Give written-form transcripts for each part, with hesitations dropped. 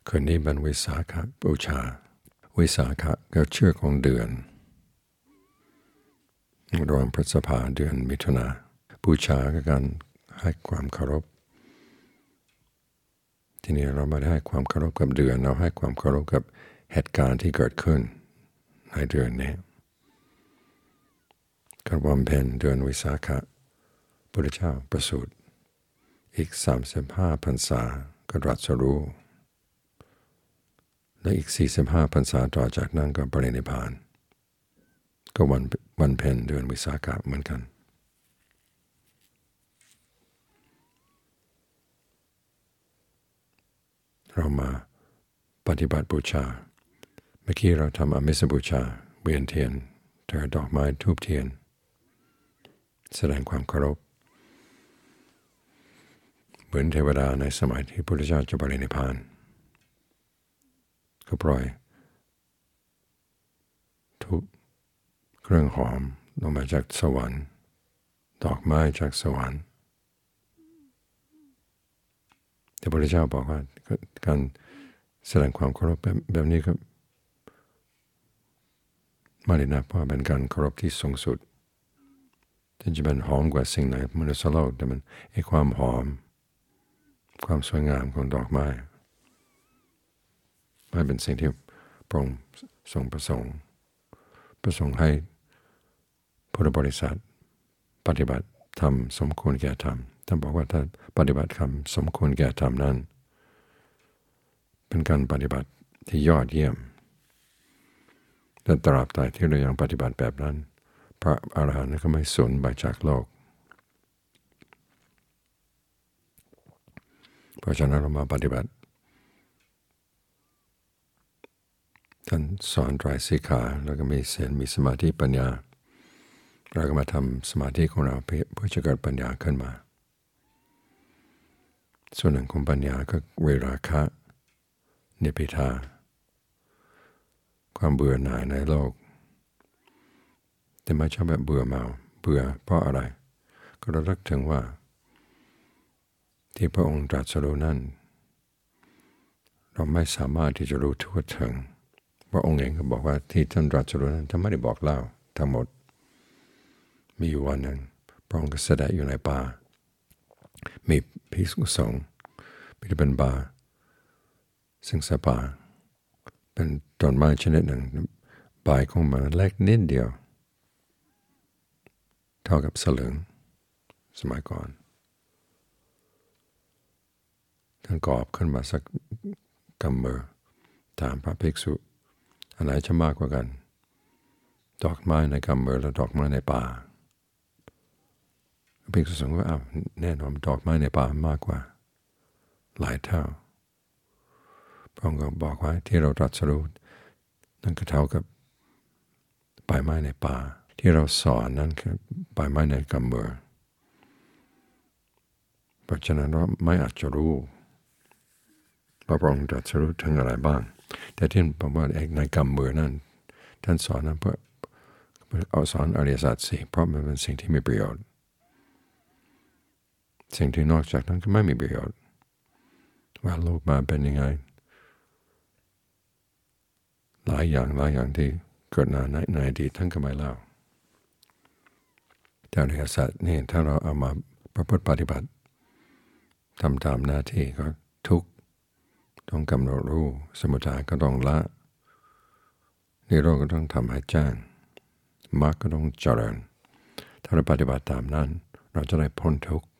คืนนี้เป็นวิสาขบูชาวิสาขะก็ชื่อของเดือนรวมพฤษภาเดือนมิถุนาบูชาก็การให้ความเคารพทีนี้เราไม่ได้ให้ความเคารพกับเดือนเราให้ความเคารพกับเหตุการณ์ที่เกิดขึ้นในเดือนนี้การบำเพ็ญเดือนวิสาขะพระพุทธเจ้าประสูติอีก35 พรรษาก็ตรัสรู้และอีก45 พรรษาต่อจากนั้นก็ปรินิพพานก็วันเพ็ญเดือนวิสาขะเหมือนกันเรามาปฏิบัติบูชาเมื่อกี้เราทำอมิสบูชาเวียนเทียนเทดอกไม้ธูปเทียนแสดงความเคารพเหมือนเทวดาในสมัยที่พระพุทธเจ้าจะปรินิพพานก็ปล่อยทุกเครื่องหอมลงมาจากสวรรค์ดอกไม้จากสวรรค์แต่พระพุทธเจ้าบอกว่าการแสดงความเคารพแบบนี้ก็ไม่ได้นับว่าเป็นการเคารพที่สูงสุดถึงจะเป็นหอมกว่าสิ่งไหนมนุษย์โลกแต่มันความหอมความสวยงามของดอกไม้ไม่เป็นสิ่งที่พระองค์ทรงประสงค์ให้พุทธบริษัทปฏิบัติธรรมสมควรแก่ธรรมท่านบอกว่าถ้าปฏิบัติธรรมสมควรแก่ธรรมนั้นเป็นการปฏิบัติที่ยอดเยี่ยมแต่ตราบใดที่เรายังปฏิบัติแบบนั้นพระอรหันต์ก็ไม่สูญไปจากโลกเพราะฉะนั้นเรามาปฏิบัติท่านสอนไตรสิกขาแล้วก็มีศีลมีสมาธิปัญญาเราก็มาทำสมาธิของเราเพื่อจะเกิดปัญญาขึ้นมาส่วนหนึ่งของปัญญาก็เวราคะนิพพิทาความเบื่อหน่ายในโลกแต่ไม่ใช่แบบเบื่อเมาเบื่อเพราะอะไรก็ระลึกถึงว่าที่พระองค์ตรัสรู้นั้นเราไม่สามารถที่จะรู้ทั่วถึงพระองค์เองก็บอกว่าที่ท่านตรัสรู้นั้นท่านไม่ได้บอกเล่าทั้งหมดมีอยู่วันหนึ่งพระองค์ก็เสด็จอยู่ในป่ามีภิกษุสงฆ์ที่เป็นป่าซึ่งสป่าเป็นต้นไม้ชนิดหนึ่งใบของมันเล็กนิดเดียวเท่ากับสลึงสมัยก่อนท่านกอบขึ้นมาสักกำมือถามพระภิกษุอันไหนจะมากกว่ากันดอกไม้ในกำมือและดอกไม้ในป่าภิกษุสงฆ์ว่าแน่นอนดอกไม้ในป่ามากกว่าหลายเท่าพระองค์ก็บอกว่าที่เราตรัสรู้นั่นก็เท่ากับใบไม้ในป่าที่เราสอนนั่นคือใบไม้ในกำมือเพราะฉะนั้นเราไม่อาจจะรู้ว่าพระองค์ตรัสรู้ถึงอะไรบ้างแต่ที่ผมว่าในกำมือนั้นท่านสอนนั้นเพื่อเอาสอนอริยสัจสี่เพราะมันเป็นสิ่งที่มีประโยชน์สิ่งที่นอกจากนั้นก็ไม่มีประโยชน์ว่าโลกมาเป็นยังไงหลายอย่างที่เกิดในอดีตท่านก็ไม่เล่าแต่อริยสัจนี่ถ้าเราเอามาประพฤติปฏิบัติทำตามหน้าที่ก็ทุกข์ต้องกำหนดรู้สมุทัยก็ต้องละนิโรธก็ต้องทำให้แจ้งมรรคก็ต้องเจริญถ้าเราปฏิบัติตามนั้นเราจะได้พ้นทุกข์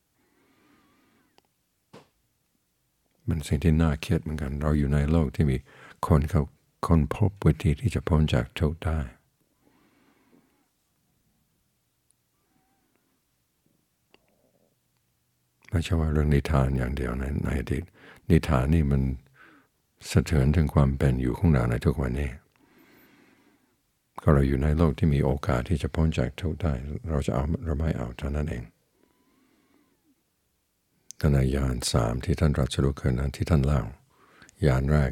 มันสิ่งที่น่าเครียดเหมือนกันเราอยู่ในโลกที่มีคนเขาค้นพบวิธีที่จะพ้นจากทุกข์ได้ไม่ใช่ว่าเรื่องนิทานอย่างเดียวในอดีตนิทานนี่มันสะเทือนถึงความเป็นอยู่ของเราในทุกวันนี้ก็เราอยู่ในโลกที่มีโอกาสที่จะพ้นจากทุกข์ได้เราจะเอาเราไม่เอาเท่านั้นเองในญาณ3ที่ท่านตรัสรู้คืนนั้นที่ท่านเล่าญาณแรก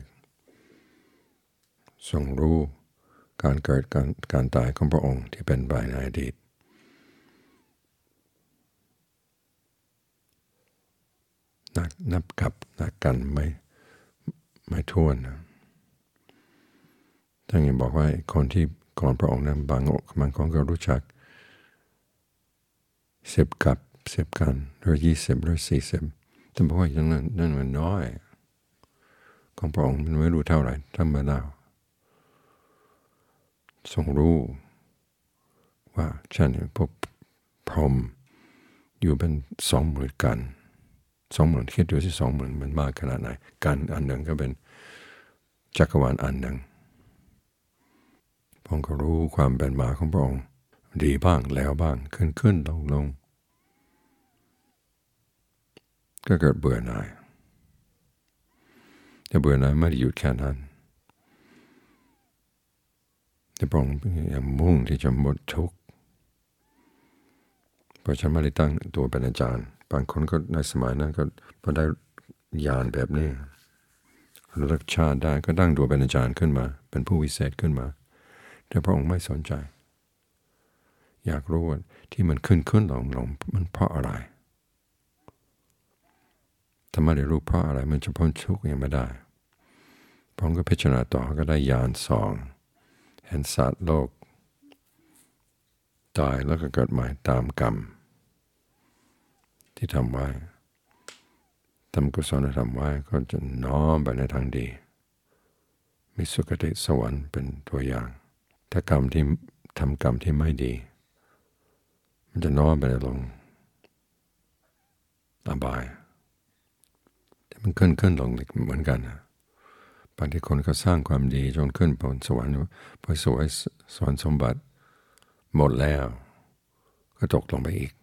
ทรงรู้การเกิดการตายของพระองค์ที่เป็นไปในอดีตนับกับนักกันไม่ท้วนนะท่านยังบอกว่าคนที่ก่อนพระองค์นั้นบางคนก็รู้จัก10 กับ10 กันหรือ20หรือ40ท่านบอกว่าอย่างนั้นนั่นมันน้อยของพระองค์มันไม่รู้เท่าไหร่ธรรมดาทรงรู้ว่าฉันพบพรหมอยู่เป็น20,000 กัน20,000คิดดูสิ20,000มันมากขนาดไหนกันอันหนึ่งก็เป็นจักรวาลอันหนึ่งพระองค์ก็รู้ความเป็นมาของพระองค์ดีบ้างแล้วบ้างขึ้นลงก็เกิดเบื่อหน่ายแต่เบื่อหน่ายไม่ได้หยุดแค่นั้นแต่พระองค์ยังมุ่งที่จะหมดทุกข์เพราะฉันไม่ได้ตั้งตัวเป็นอาจารย์บางคนก็ในสมัยนั้นก็พอได้ญาณแบบนี้ระลึกชาติได้ก็ตั้งตัวเป็นอาจารย์ขึ้นมาเป็นผู้วิเศษขึ้นมาแต่พระองค์ไม่สนใจอยากรู้ว่าที่มันขึ้นลงมันเพราะอะไรถ้าไม่ได้รู้เพราะอะไรมันจะพ้นทุกข์ยังไม่ได้พระองค์ก็พิจารณาต่อก็ได้ญาณ2เห็นสัตว์โลกตายแล้วก็เกิดใหม่ตามกรรมที่ทำไว้ทำกุศลธรรมไว้ก็จะน้อมไปในทางดีมีสุคติสวรรค์เป็นตัวอย่างถ้ากรรมที่ทำกรรมที่ไม่ดีมันจะน้อมไปลงอบายแต่มันขึ้นลงเหมือนกันนะบางทีคนก็สร้างความดีจนขึ้นบนสวรรค์พอสวยสวรรค์สมบัติหมดแล้วก็ตกลงไปอีก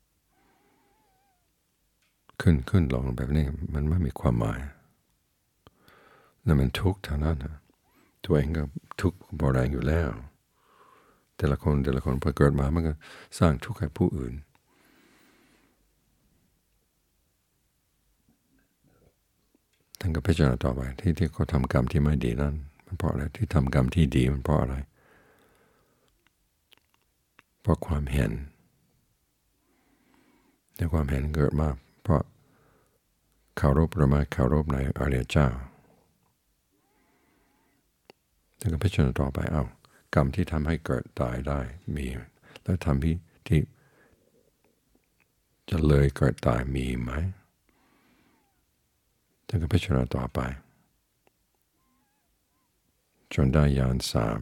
ขึ้นลงแบบนี้มันไม่มีความหมายนั่นมันทุกข์เท่านั้นนะตัวเองก็ทุกข์พอแรงอยู่แล้วแต่ละคนพอเกิดมามันก็สร้างทุกข์ให้ผู้อื่นท่านก็พิจารณาต่อไปที่เขาทำกรรมที่ไม่ดีนั้นมันเพราะอะไรที่ทำกรรมที่ดีมันเพราะอะไรเพราะความเห็นในความเห็นเกิดมาเพราะเคารพหรือไม่เคารพในอริยเจ้าท่านก็พิจารณาต่อไปกรรมที่ทำให้เกิดตายได้มีแล้วทำที่จะเลยเกิดตายมีไหมท่านก็พิจารณาต่อไปจนได้ญาณ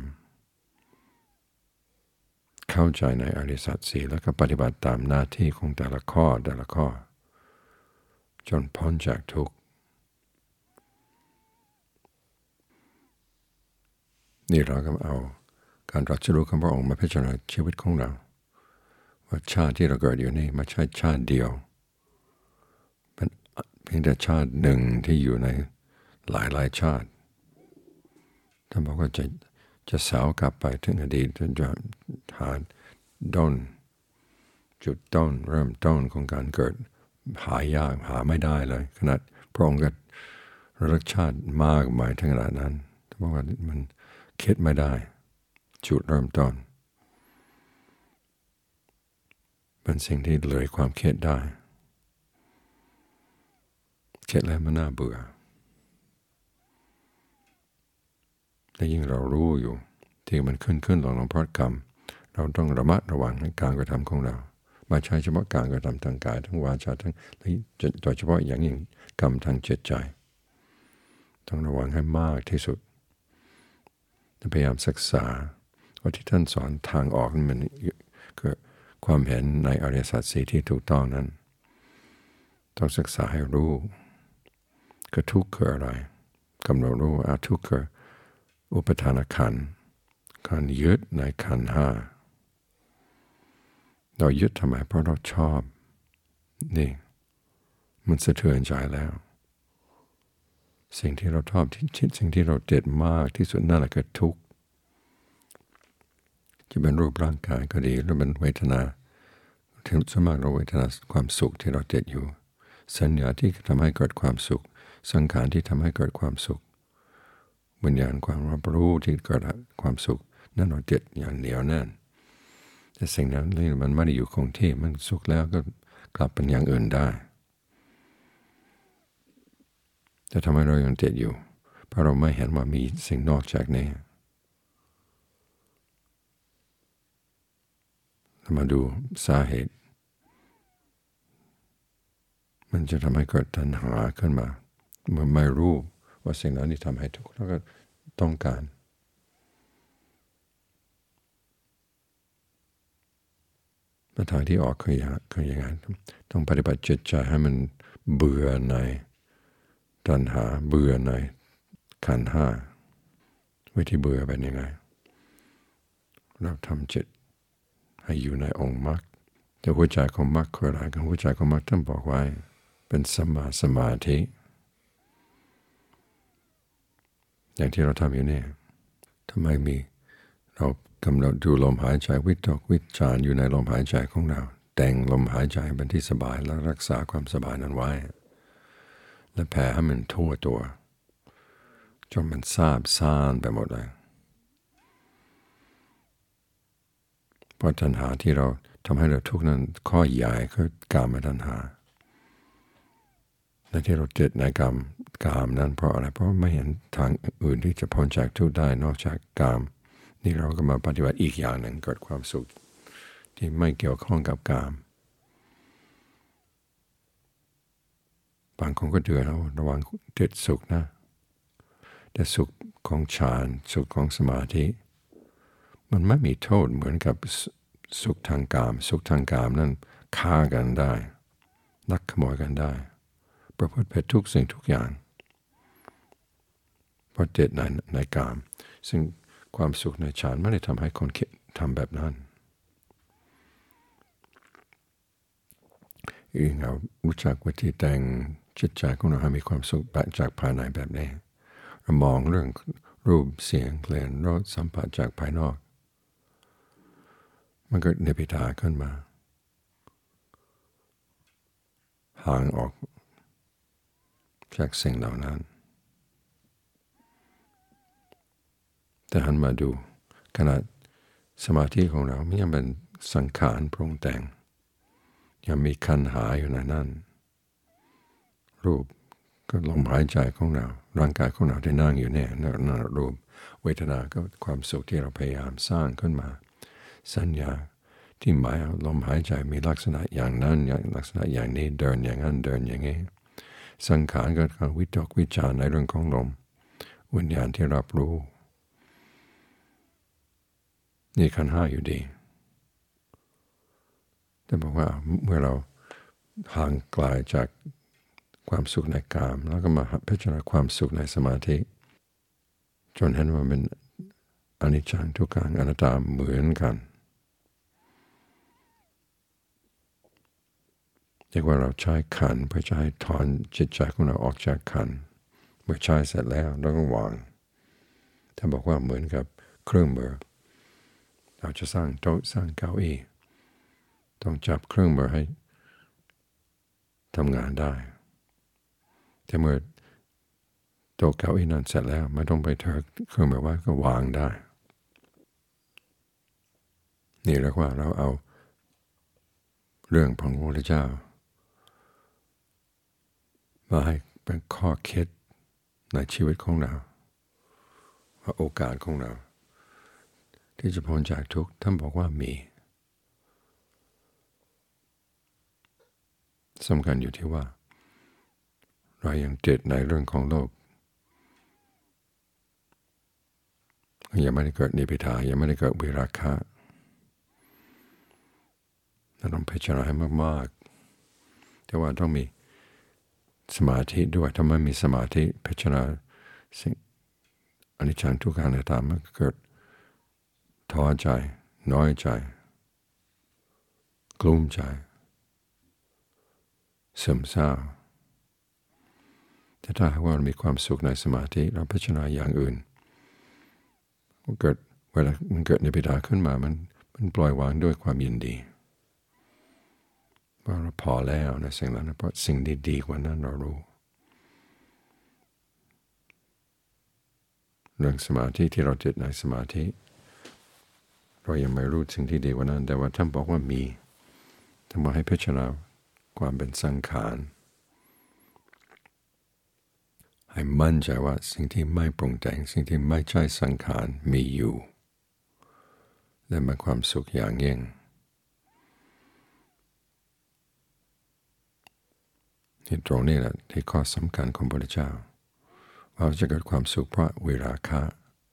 3เข้าใจในอริยสัจ4แล้วก็ปฏิบัติตามหน้าที่ของแต่ละข้อจนพ้นจากทุกข์นี่เราก็เอาการตรัสรู้ของพระองค์มาพิจารณาชีวิตของเราว่าชาติที่เราเกิดอยู่นี่ไม่ใช่ชาติเดียวเป็นเพียงแต่ชาติหนึ่งที่อยู่ในหลายชาติท่านบอกว่าจะสาวกลับไปถึงอดีตจะหาจุดต้นเริ่มต้นของการเกิดหายากหาไม่ได้เลยขนาดพระองค์ก็ระลึกชาติมากมายถึงขนาดนั้นท่านบอกว่ามันคิดไม่ได้จุดเริ่มต้นเป็นสิ่งที่เลยความคิดได้คิดแล้วมันน่าเบื่อแต่ยิ่งเรารู้อยู่ที่มันขึ้นลงเพราะกรรมเราต้องระมัดระวังในการกระทำของเราไม่ใช่เฉพาะการกระทำทางกายทั้งวาจาทั้งโดยเฉพาะอย่างยิ่งกรรมทางจิตใจต้องระวังให้มากที่สุดพยายามศึกษาว่าที่ท่านสอนทางออกมันคือความเห็นในอริยสัจสี่ที่ถูกต้องนั้นต้องศึกษาให้รู้คือทุกข์คืออะไรกำหนดรู้ว่าทุกข์คืออุปทานขันธ์การยึดในขันธ์ห้าเรายึดทำไมเพราะเราชอบนี่มันสะเทือนใจแล้วสิ่งที่เราชอบสิ่งที่เราเด็ดมากที่สุดนั่นแหละคือทุกข์จะเป็นรูปร่างกายก็ดีหรือเป็นเวทนาถึงส่วนมากเราเวทนาความสุขที่เราเด็ดอยู่สัญญาที่ทำให้เกิดความสุขสังขารที่ทำให้เกิดความสุขวิญญาณความรับรู้ที่เกิดความสุขนั่นเราเด็ดอย่างเหนียวแน่นแต่สิ่งนั้นมันไม่ได้อยู่คงที่มันสุขแล้วก็กลับเป็นอย่างอื่นได้แต่ทำไมเรายังเด็ดอยู่เพราะเราไม่เห็นว่ามีสิ่งนอกจากนี้เรามาดูสาเหตุมันจะทำให้เกิดตัณหาขึ้นมาเมื่อไม่รู้ว่าสิ่งนั้นที่ทำให้ทุกข์แล้วก็ต้องการปัญหาที่ออกคืออย่างไรต้องปฏิบัติจิตใจให้มันเบื่อในตัณหาเบื่อในขันธ์ห้าวิธีเบื่อเป็นยังไงเราทำจิตให้อยู่ในองค์มรรคแต่หัวใจของมรรคคืออะไรกันหัวใจของมรรคท่านบอกไว้เป็นสมาธิอย่างที่เราทำอยู่เนี่ยทำไมมีเรากำหนดดูลมหายใจวิตกวิจารอยู่ในลมหายใจของเราแต่งลมหายใจเป็นที่สบายแล้วรักษาความสบายนั้นไว้และแผ่ให้มันทั่วตัวจนมันซาบซ่านไปหมดเลยเพราะตัณหาที่เราทำให้เราทุกข์นั้นข้อใหญ่คือกามตัณหาและที่เราติดในกามนั้นเพราะอะไรเพราะไม่เห็นทางอื่นที่จะพ้นจากทุกข์ได้นอกจากกามนี่เราก็มาปฏิบัติอีกอย่างหนึ่งเกิดความสุขที่ไม่เกี่ยวข้องกับกามบางคนก็เดือดแล้วระวังติดสุขนะแต่สุขของฌานสุขของสมาธิมันไม่มีโทษเหมือนกับสุขทางกามสุขทางกามนั้นฆ่ากันได้ลักขโมยกันได้ประพฤติผิดทุกสิ่งทุกอย่างเพราะติดในกามซึ่งความสุขในฌานไม่ได้ทำให้คนคิดทำแบบนั้นเรารู้จักวิธีแต่งจิตใจของเราให้มีความสุขจากภายในแบบนี้เรามองเรื่องรูปเสียงเพลงรสสัมผัสจากภายนอกมันก็เนปิตาขึ้นมาห่างออกจากสิ่งเหล่านั้นแต่หันมาดูขณะสมาธิของเราไม่ยังเป็นสังขารปรุงแต่งยังมีขันธ์หาอยู่ในนั้นรูปก็ลมหายใจของเราร่างกายของเราที่นั่งอยู่เนี่ยนั่นรูปเวทนาก็ความสุขที่เราพยายามสร้างขึ้นมาสัญญาที่หมายเอาลมหายใจมีลักษณะอย่างนั้นอย่างลักษณะอย่างนี้เดินอย่างนั้นเดินอย่างนี้สังขารก็การวิตกวิจารในเรื่องของลมวิญญาณที่รับรู้นี่ขันธ์ห้าอยู่ดีแต่บอกว่าเมื่อเราห่างไกลจากความสุขในกามแล้วก็มาพิจารณาความสุขในสมาธิจนเห็นว่าเป็นอนิจจังทุกขังอนัตตาเหมือนกันเรียกว่าเราใช้ขันธ์เพื่อจะให้ถอนจิตใจของเราออกจากขันธ์เมื่อใช้เสร็จแล้วเราก็วางถ้าบอกว่าเหมือนกับเครื่องมือเราจะสร้างโต๊ะสร้างเก้าอี้ต้องจับเครื่องมือให้ทำงานได้แต่เมื่อโต๊ะเก้าอี้นั้นเสร็จแล้วไม่ต้องไปเถิกเครื่องมือไว้ก็วางได้นี่เรียกว่าเราเอาเรื่องของพระพุทธเจ้ามาให้เป็นข้อคิดในชีวิตของเราว่าโอกาสของเราที่จะพ้นจากทุกข์ท่านบอกว่ามีสำคัญอยู่ที่ว่าเรายังติดในเรื่องของโลกยังไม่ได้เกิดนิพพิทายังไม่ได้เกิดวิราคะเราต้องพิจารณาให้มากๆแต่ว่าต้องมีสมาธิด้วยถ้าไม่มีสมาธิพิจารณาสิ่งอนิจจังทุกขังอนัตตามันเกิดท้อใจน้อยใจกลุ้มใจซึมเศร้าแต่ถ้าหากว่าเรามีความสุขในสมาธิเราพิจารณาอย่างอื่นเวลามันเกิดนิพพิทาขึ้นมามันปล่อยวางด้วยความยินดีว่าเราพอแล้วในสิ่งนั้นเพราะสิ่งดีๆกว่านั้นเรารู้เรื่องสมาธิที่เราจิตในสมาธิเรายังไม่รู้สิ่งที่ดีกว่านั้นแต่ว่าท่านบอกว่ามีท่านบอกให้พิจารณาความเป็นสังขารให้มั่นใจว่าสิ่งที่ไม่ปรุงแต่งสิ่งที่ไม่ใช่สังขารมีอยู่และมีความสุขอย่างยิ่งที่ตรงนี้แหละที่ข้อสำคัญของพระพุทธเจ้าว่าจะเกิดความสุขเพราะวิราคะ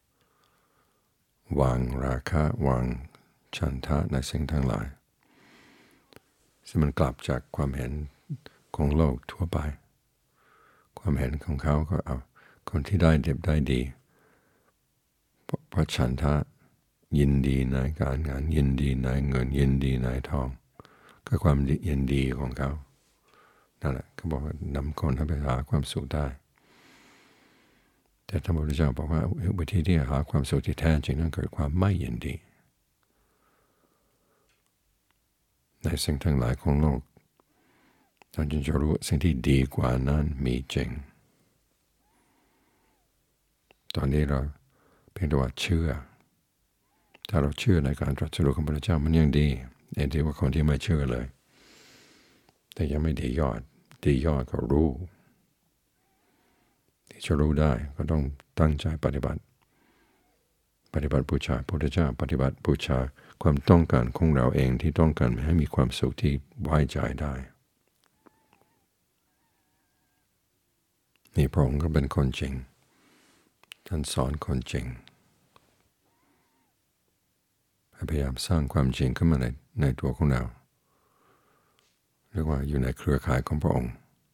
วางราคะวางฉันทะในสิ่งทั้งหลายซึ่งมันกลับจากความเห็นของโลกทั่วไปความเห็นของเขาก็เอาคนที่ได้ดิบได้ดีเพราะฉันทะยินดีในการงานยินดีในเงินยินดีในทองก็ความยินดีของเขานั่นแหละเขาบอกว่านำคนให้ไปหาความสุขได้แต่พระพุทธเจ้าบอกว่าวิธีที่หาความสุขที่แท้จริงนั้นเกิดความไม่ยินดีในสิ่งทั้งหลายของโลกเราจึงจะรู้สิ่งที่ดีกว่านั้นมีจริงตอนนี้เราเพียงแต่ว่าเชื่อถ้าเราเชื่อในการตรัสรู้ของพระเจ้ามันยังดีดีกว่าคนที่ไม่เชื่อเลยแต่ยังไม่ดียอดก็รู้ที่จะรู้ได้ก็ต้องตั้งใจปฏิบัติบูชาพระพุทธเจ้าปฏิบัติบูชาความต้องการของเราเองที่ต้องการให้มีความสุขที่ไว้ใจได้นี่พระองค์ก็เป็นคนจริงท่านสอนคนจริงพยายามสร้างความจริงขึ้นมาในตัวของเราเรียกว่าอยู่ในเครือข่ายของพระองค์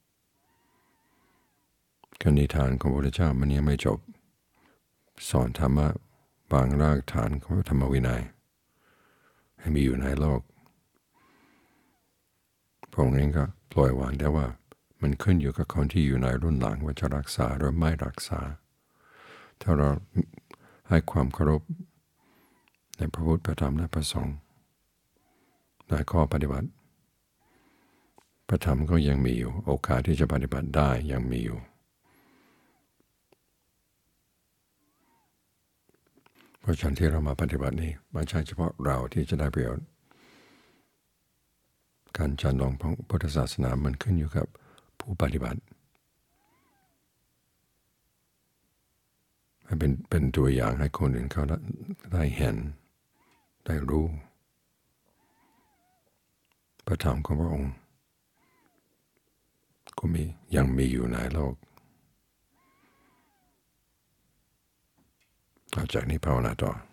การนิทานของพระพุทธเจ้ามันยังไม่จบสอนธรรมะบางรากฐานของธรรมวินัยให้มีอยู่ในโลกพระองค์เองก็ปล่อยวางได้ว่ามันขึ้นอยู่กับคนที่อยู่ในรุ่นหลังว่าจะรักษาหรือไม่รักษาถ้าเราให้ความเคารพในพระพุทธพระธรรมและพระสงฆ์ในข้อปฏิบัติพระธรรมก็ยังมีอยู่โอกาสที่จะปฏิบัติได้ยังมีอยู่เพราะฉะนั้นที่เรามาปฏิบัตินี้ไม่ใช่เฉพาะเราที่จะได้ประโยชน์การจันลงของพุทธศาสนามันขึ้นอยู่กับผู้ปฏิบัติให้เป็นตัวอย่างให้คนอื่นเขาได้เห็นได้รู้พระธรรมของพระองค์ก็ยังมีอยู่ในโลกหลังจากนี้ภาวนาต่อ